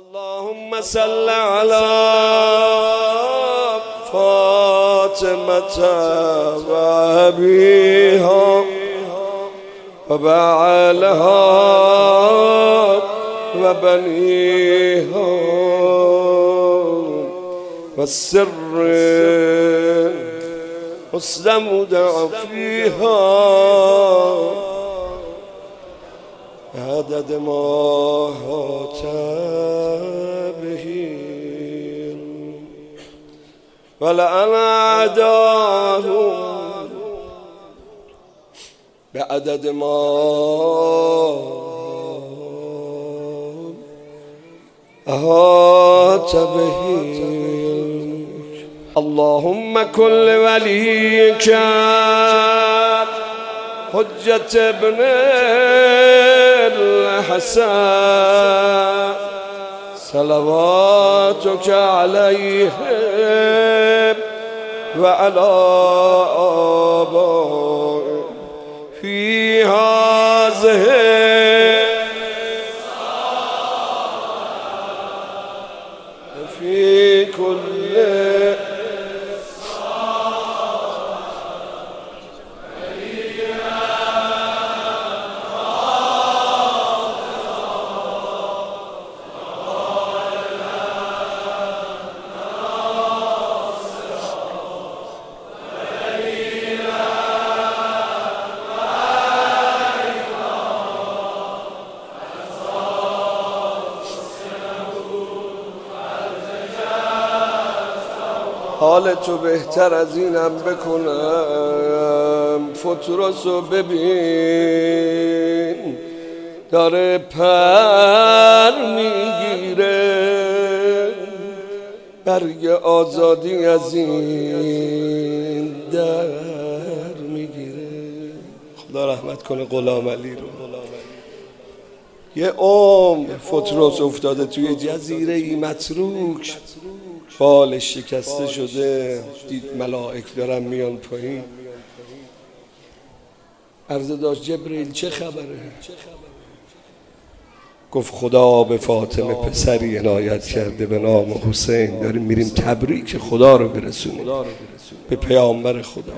اللهم صل على فاطمة وأبيها وبعلها وبنيها والسر مستودع فيها عدد ما هات به ولعن أعداهم بعدد ما أهات به. اللهم كل وليك حجة ابن الحسن صلواتك عليهم وعلى آبائهم في هذه في كل حال تو بهتر از اینم بکنم. فترسو ببین داره پر میگیره، برگ آزادی از این در میگیره. خدا رحمت کنه غلام علی رو. یه عمر فترس افتاده توی جزیره ای متروک، بالش شکسته شده، دید ملائک دارن میان پایین. عرض داشت جبریل چه خبره؟ گفت خدا به فاطمه پسری عنایت کرده به نام حسین، داریم میریم تبریک خدا رو برسونیم به پیامبر خدا.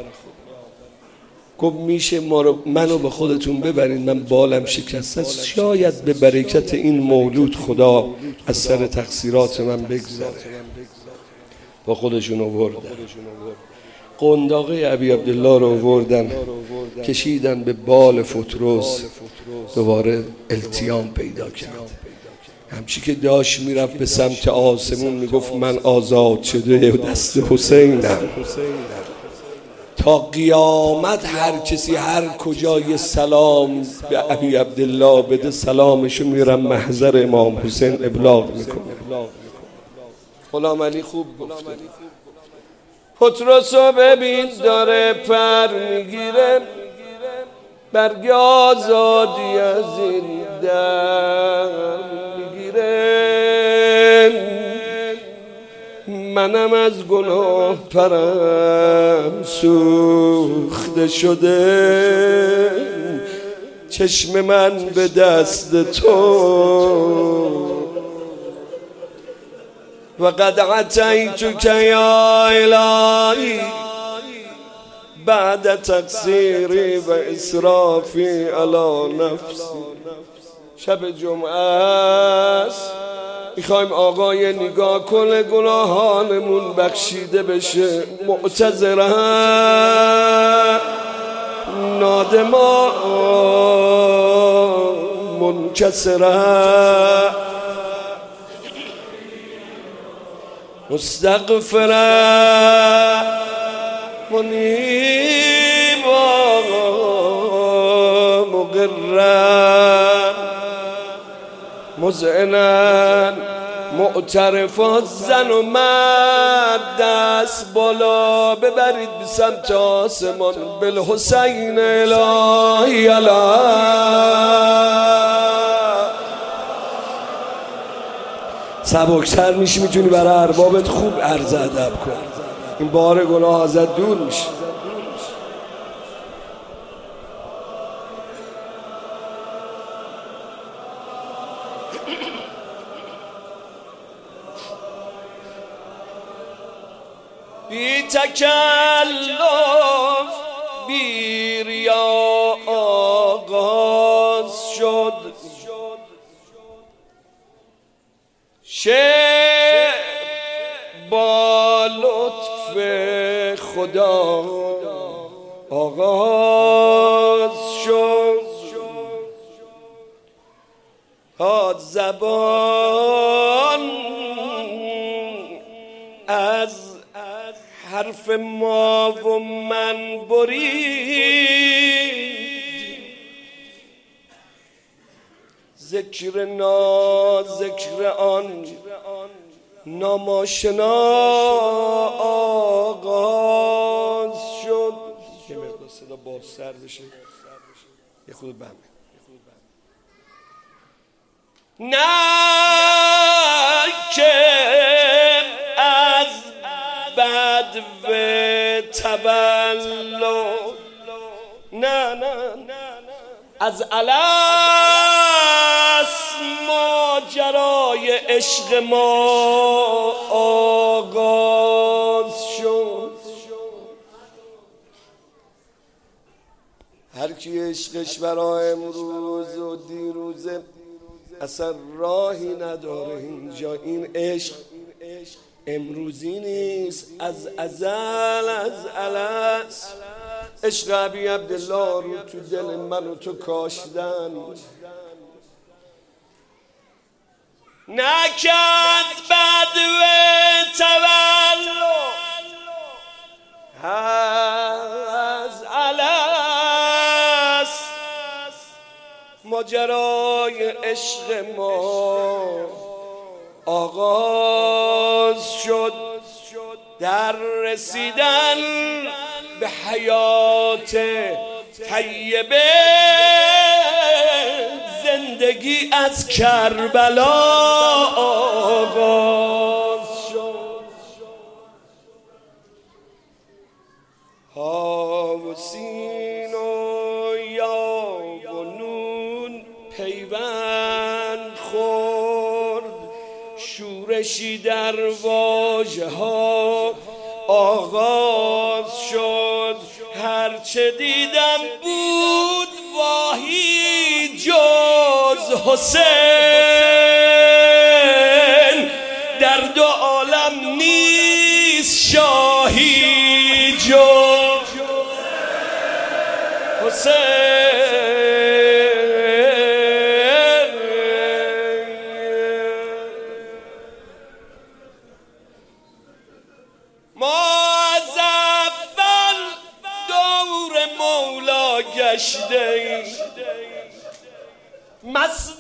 گفت میشه منو به خودتون ببرید، من بالم شکسته است، شاید به برکت این مولود خدا از سر تقصیرات من بگذره. با خودشون آوردن قنداقه ابی عبدالله رو آوردن، کشیدن به بال فترس، دوباره التیام پیدا کرد. همچی که داشت میرفت به سمت آسمون میگفت من آزاد شده و دست حسینم. تا قیامت هر کسی هر کجا یه سلام به ابی عبدالله بده، سلامشو میرم محضر امام حسین ابلاغ میکنه. غلام علی خوب گفت پتروسو ببین داره پر میگیره، برگ آزادی از این در میگیره. منم از گناه پرم سوخته شده، چشم من به دست تو و قد عتیتک یا الهی بعد تقصیری و اسرافی علی نفسی. شب جمعه است، میخوایم آقای نگاه کنه گناهانمون بخشیده بشه. معتذرم، نادما، منکسرم، مستغفرم، منیبا، مقرم، مذعنن، معترفات. زن و مرد دست بالا ببرید به سمت آسمان. بالحسین الهی سبکتر میشی، میتونی برای اربابت خوب عرض ادب کن. این بار گناه ازت دور میشه. بی تکلف بی ریا آغاز شد. شعر با لطف خدا آغاز شد. زبان از حرف ما و من برید، ذکر ذکر آن ناماشنا آغاز شد. یه مقدار صدا بازتر بشه، یه خود بمه. نه که از بد و تولد، نه از الست ماجرای عشق ما آغاز شد. هر کی عشقش برای امروز و دیروزه اصلا راهی نداره اینجا. این عشق امروزی نیست، از ازل از الست. عشق ابی عبدالله رو تو دل من و تو کاشتن، نکرد بد و تولد از الست ماجرای عشق ما آغاز شد. در رسیدن به حیات طیبه زندگی از کربلا آغاز شد. ها و سین و یا و نون پیوند خورد، شورشی در واژه ها آغاز شد. هرچه دیدم بود واهی جز حسین، در دو عالم نیست شاهی جز حسین. مست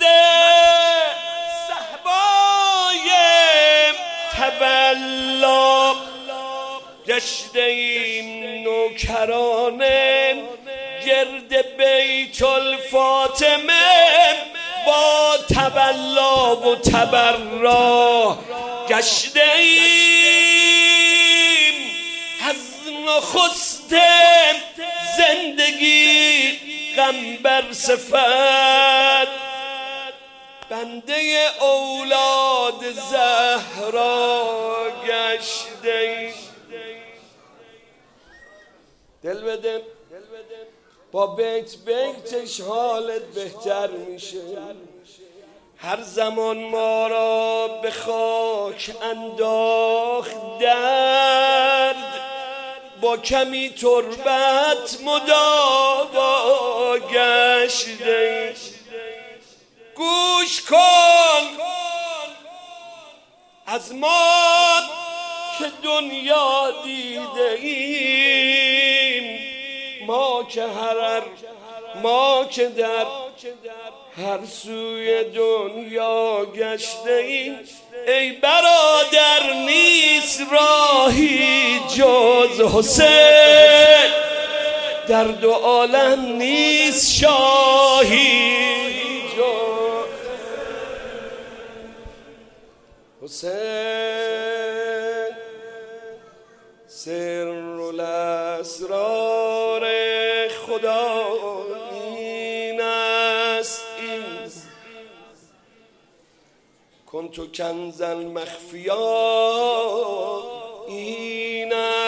صحبای تولا گشته ایم، نوکرانه گرد بیت الفاطمه با تولا و تبرا گشته ایم. از نخست زندگی غم بر صفت بنده اولاد زهرا گشته. دل بده با بیتش حالت بهتر میشه. هر زمان ما را به خاک انداخت درد، با کمی تربت مداوا گشته. گوش کن از ما که دنیا دیده ایم، ما که در هر سوی دنیا گشته ایم. ای برادر نیست راهی جز حسین، در دو عالم نیست شاهی جز حسین. سر الاسرار خدا این است، کنت کنزا مخفیا این است.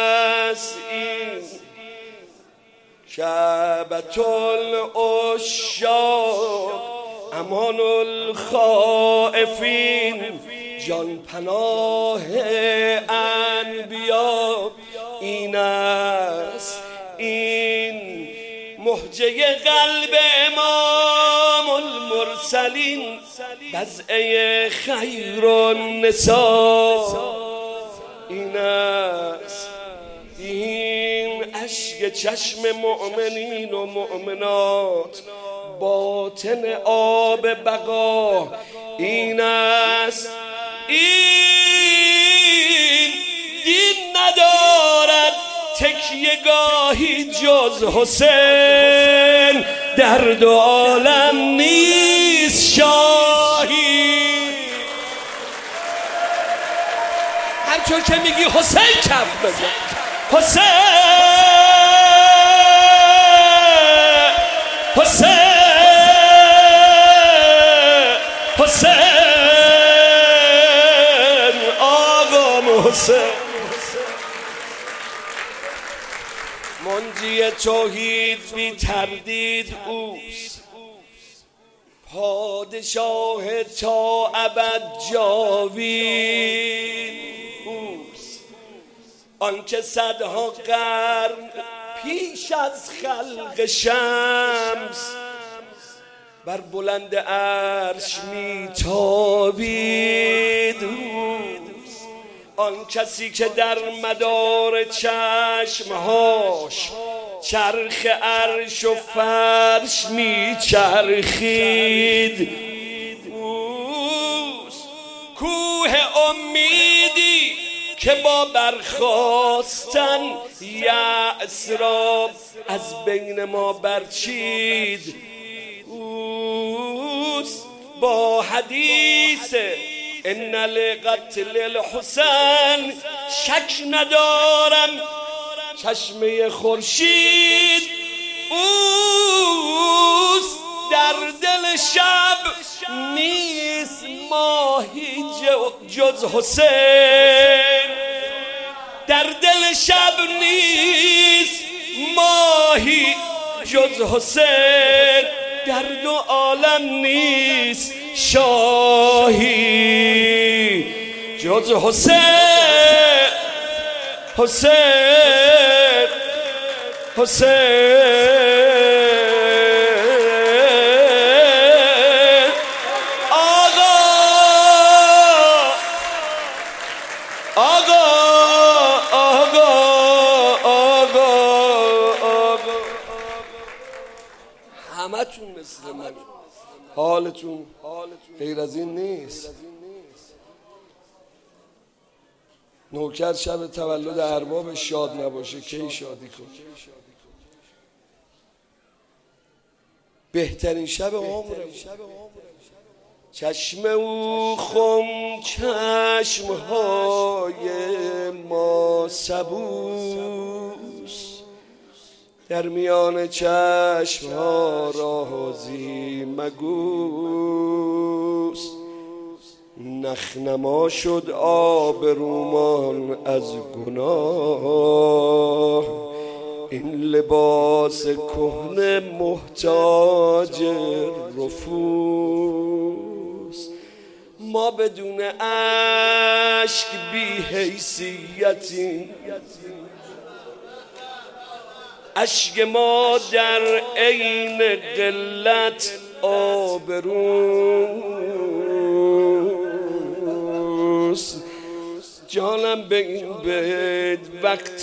است این کعبة العشاق امان الخائفین جان پناه انبیا این است این مهجه قلب امام المرسلین بضعه خیر النساء این است این اشک چشم مؤمنین و مؤمنات باطن آب بقا این است این دین ندارد تکیه گاهی جز حسین در دو عالم نیست شاهی هر چون که میگی حسین کف بزن حسین حسین حسین آقا حسین منجی توحید بی تردید اوست پادشاه تا ابد جاوید اوست آنکه صدها قرن پیش از خلق شمس بر بلند عرش میتابید اوست آن کسی که در مدار چشمهاش چرخ عرش و فرش میچرخید اوست کوه امیدی که با برخاستن یأس را از بین ما برچید اوست با حدیث ان لقتل الحسین شک ندارم چشمه خورشید اوست در دل شب نیست ماهی جز حسین در دل شب نیست ماهی جز حسین در دو عالم نیست شاهی جز حسین حسین حسین همتون مثل من حالتون غیر از این نیست. نوکر شب تولد ارباب شاد نباشه کی شادی کن؟ بهترین شب عمره چشم او خم چشمهای ما سبوس در میان چشمها رازی مگوس نخنما شد آبرومان از گناه این لباس کهنه محتاج رفوس ما بدون اشک بی حیثیتیم اشک ما در عین قلت آبروس جانم به این بید وقت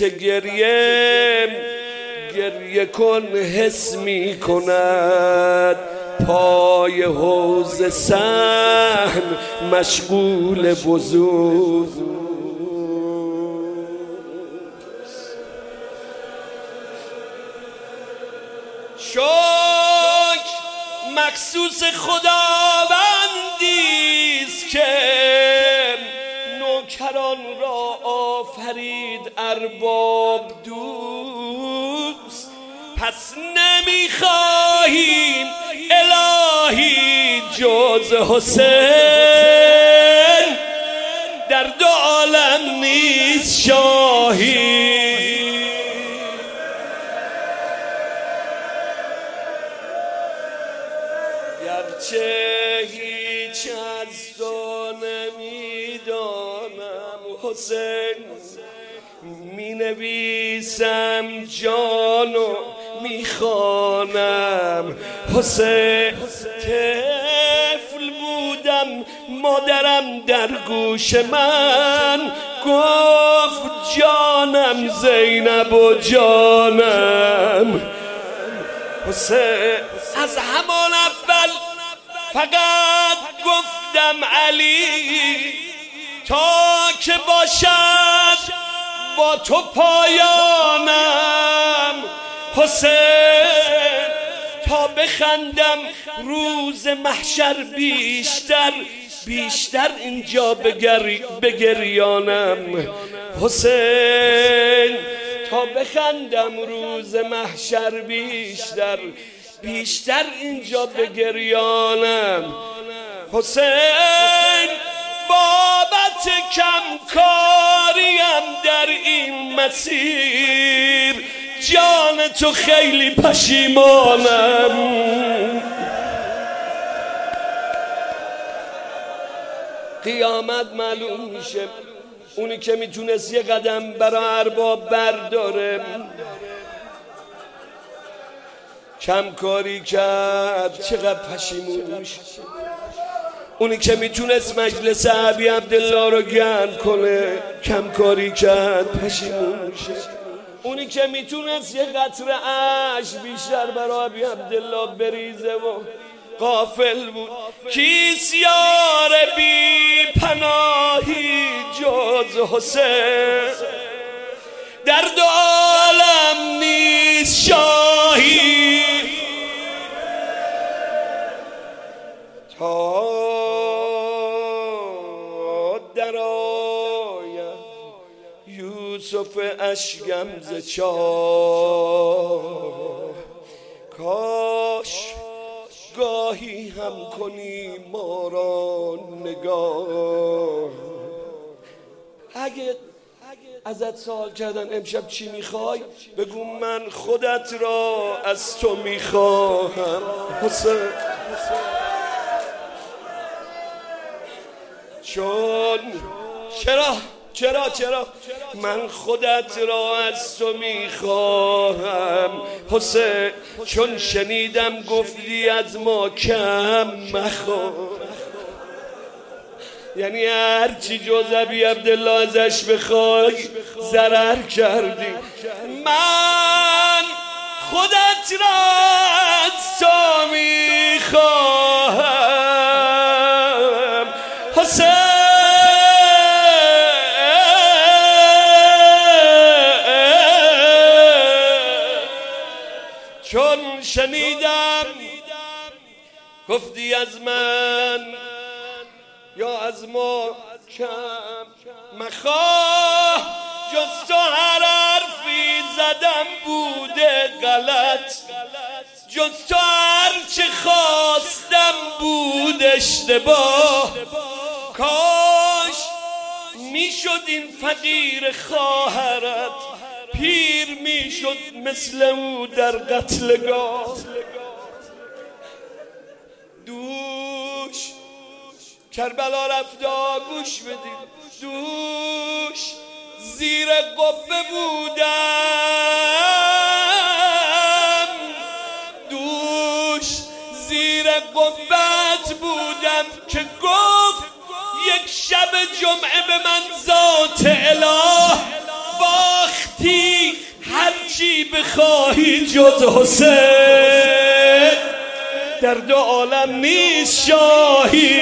گریه کن حس می کند پای حوض صحن مشغول وضو شکر مخصوص خداوندیست که نوکران را آفرید ارباب دوست پس نمیخواهیم الهی جز حسین در دو عالم نیست شاهی نمیدانم حسین، می نویسم جانو می خوانم حسین. طفل بودم مادرم در گوش من گفت جانم زینب و جانم حسین. از همان اول فقط گفتم علی تا که باشد با تو پایانم حسین. تا بخندم روز محشر بیشتر اینجا بگریانم حسین. تا بخندم روز محشر بیشتر اینجا بگریانم حسین. بابت کمکاریم در این مسیر جان تو خیلی پشیمانم. قیامت معلوم میشه اونی که میتونست یه قدم برای ارباب برداره کمکاری کرد چقدر پشیمون میشه. اونی که میتونست مجلس ابی عبدالله رو گرم کنه کمکاری کرد پشیمون میشه. اونی که میتونست یه قطره اشک بیشتر برای ابی عبدالله بریزه و غافل بود. کیست یار بی پناهی جز حسین، در دو عالم نیست شاهی تا در آید یوسف اشکم ز چاه. کاش گاهی هم کنی ما را نگاه. اگه ازت سوال کردن امشب چی میخوای بگو من خودت را از تو میخواهم حسین. چون چرا من خودت را از تو میخواهم حسین. چون شنیدم گفتی از ما کم مخواه، یعنی هرچی جز ابی عبدالله ازش بخوای ضرر کردی. من خودت را از تو میخواهم حسین. چون شنیدم گفتی از من یا از ما کم مخواه، جز تو هر حرفی زدم بوده غلط، جز تو هر چه خواستم بود اشتباه. کاش میشد این فقیر خواهرت پیر میشد مثل او در قتلگاه. دوش کربلا رفتا گوش بدید، دوش زیر قبه بودم، دوش زیر قبت بودم که گفت یک شب جمعه به من ذات اله باختی هرچی بخواهی جز حسین، در دو عالم نیست شاهی.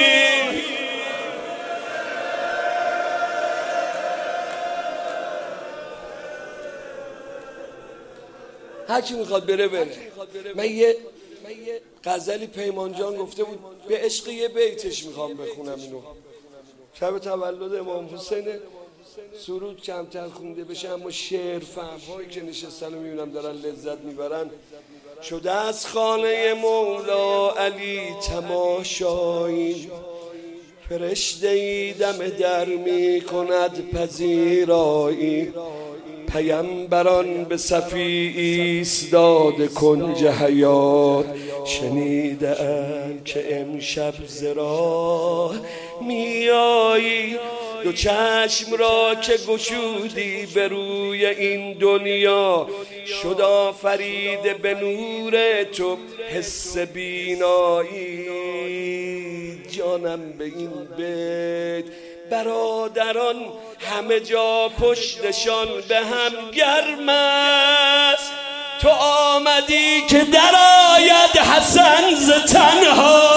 هر کی میخواد بره. من یه غزلی پیمان جان گفته بود به عشق یه بیتش میخوام بخونم اینو. شب تولد امام حسین سرود کمتر خونده بشه اما شعر فهم‌هایی که نشستن رو میبینم دارن لذت میبرن. شده از خانه مولا علی تماشایی، فرشته‌ای دم در میکند پذیرایی، پیمبران به صفی ایستاده کنج حیات، شنیدن که امشب ز راه میایی، دو چشم را که گشودی به روی این دنیا، شد آفریده به نور تو حس بینایی. جانم به این بیت برادران همه جا پشتشان به هم گرم است، تو آمدی که در آید حسن ز تنها،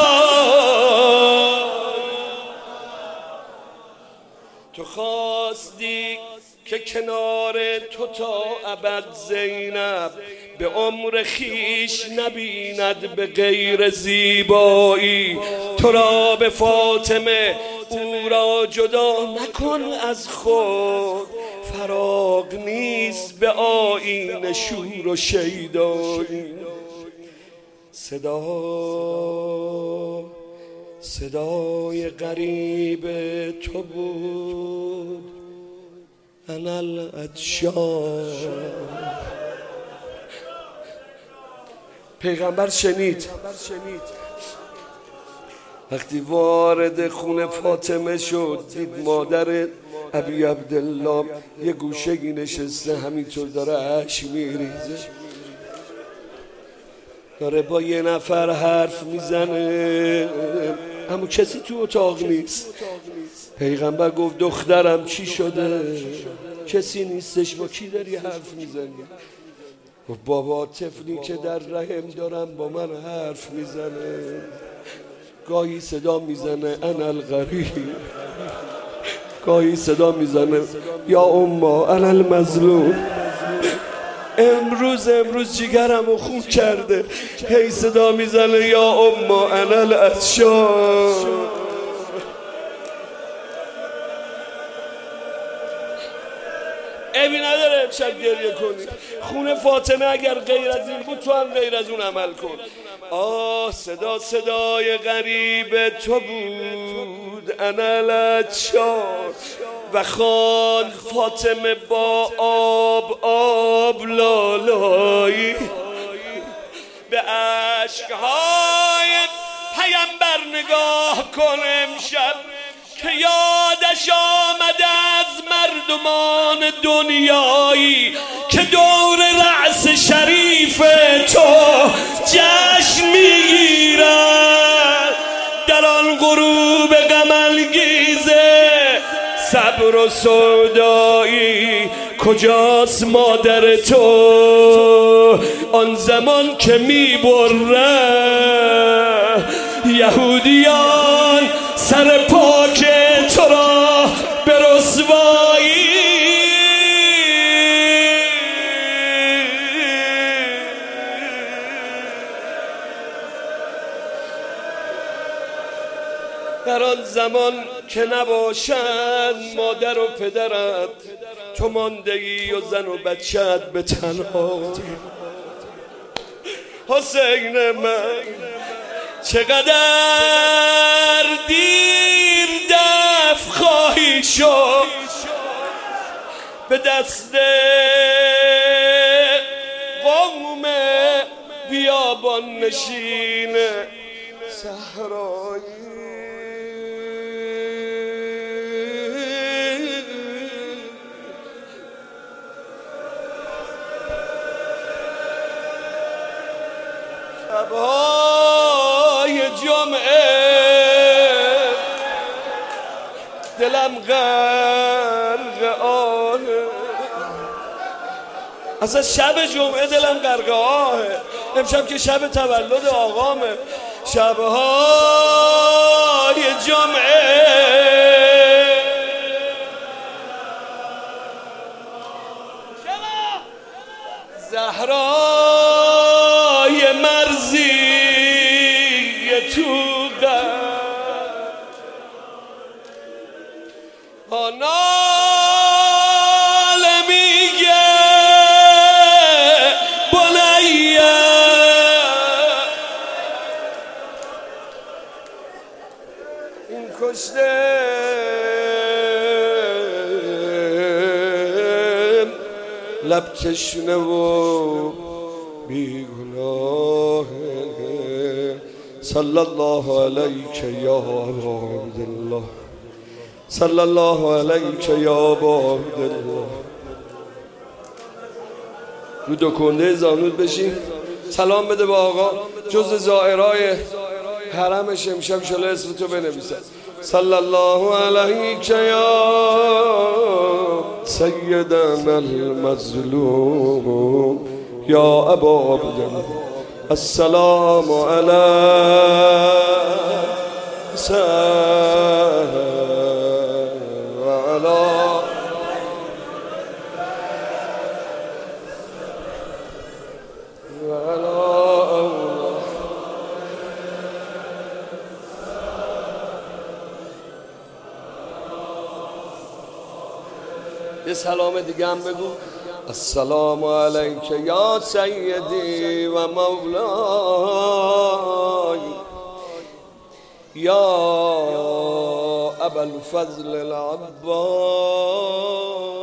تو خواستی که کنار تو تا ابد زینب به عمر خیش نبیند به غیر زیبایی. تو را به فاطمه او را جدا نکن از خود، فراغ نیست به آیین شور و شیدایی. صدای غریب تو بود انا العطشان. پیغمبر شنید وقتی وارد خونه فاطمه شد، دید مادر ابی عبدالله یه گوشه‌ای نشسته همینطور داره اشک میریزه، داره با یه نفر حرف میزنه، اما کسی تو اتاق نیست. پیغمبر گفت دخترم چی شده؟ کسی نیستش، با کی داری حرف میزنی؟ گفت بابا طفلی که در رحم دارم با من حرف میزنه، گاهی صدا میزنه انا الغریب، گاهی صدا میزنه یا اما انا المظلوم. امروز جگرمو خون کرده، هی صدا میزنه یا اما انا العطشان. عیبی نداره امشب گریه کنی، خونه فاطمه اگر غیر از این بود تو هم غیر از اون عمل کن. آه صدای غریب تو بود انا العطشان. و خان فاطمه با آب لالایی به عشقهای پیامبر نگاه کن امشب که یادش آمده از مردمان دنیایی که دور رأس شریف تو جشن میگیرند. در آن غروب غم انگیزه صبر و سودایی کجاست مادر تو؟ آن زمان که میبره یهودیان سر پاک تو را به رسوایی. در آن زمان که نباشند مادر و پدرت، تو ماندگی و زن و بچت به تنها. حسین من چقدر دیر دفع خواهی شد به دست قوم بیابان نشین صحرایی. شب‌های جمعه دلم غرق آهه، اصلا شب جمعه دلم غرق آهه، امشب که شب تولد آقامه. شب‌های جمعه زهرای مرزی تو ناله میگه بنیه این کشته لب تشنه و بیگناه صلی الله علیک یا ابا عبدالله، صلی الله علیک یا ابا عبدالله. رو دو کنده زانود بشین، سلام بده با آقا. جز زائرای حرمش امشب شله اسم تو بنویسن. صلی الله علیک یا سیدنا المظلوم یا ابا عبدالله، السلام علیک و علی یه سلام دیگه هم بگو. السلام علیک یا سیدی و مولای یا ابا الفضل العباس